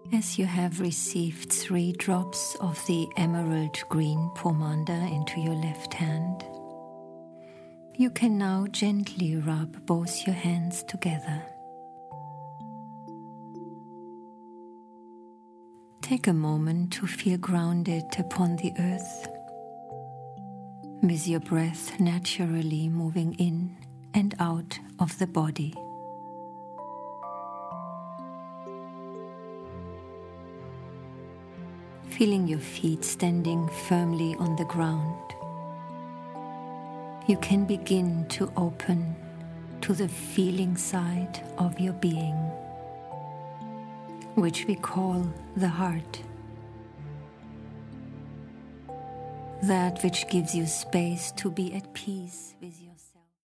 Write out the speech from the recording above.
As you have received 3 drops of the emerald green pomander into your left hand, you can now gently rub both your hands together. Take a moment to feel grounded upon the earth, with your breath naturally moving in and out of the body. Feeling your feet standing firmly on the ground, you can begin to open to the feeling side of your being, which we call the heart. That which gives you space to be at peace with your